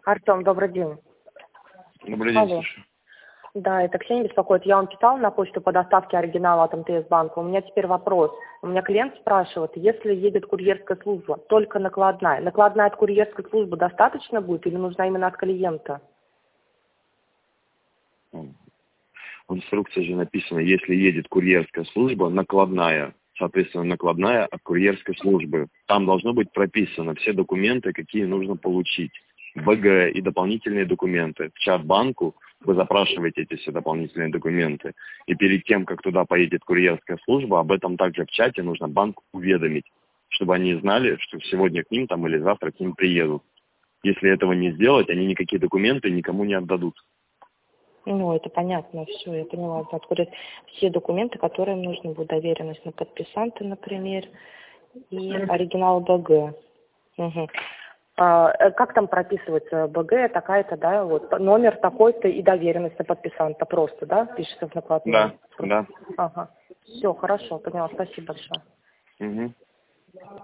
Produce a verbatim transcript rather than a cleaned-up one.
Артем, добрый день. Добрый день, Алло. слушаю. Да, это Ксения беспокоит. Я вам писала на почту по доставке оригинала от МТС банка. У меня теперь вопрос. У меня клиент спрашивает, если едет курьерская служба, только накладная. Накладная от курьерской службы достаточно будет или нужна именно от клиента? В инструкции же написано, если едет курьерская служба, накладная. Соответственно, накладная от курьерской службы. Там должно быть прописано все документы, какие нужно получить. БГ и дополнительные документы. В чат-банку вы запрашиваете эти все дополнительные документы. И перед тем, как туда поедет курьерская служба, об этом также в чате нужно банку уведомить, чтобы они знали, что сегодня к ним там или завтра к ним приедут. Если этого не сделать, они никакие документы никому не отдадут. Ну, это понятно, все, я поняла. Откуда все документы, которые им нужны будут. Доверенность на подписанта, например, и оригинал БГ. Угу. А, как там прописывается БГ, такая-то, да, вот, номер такой-то и доверенность на подписанта просто, да, пишется в накладной? Да, да. Ага. Все, хорошо, поняла, спасибо большое. Угу.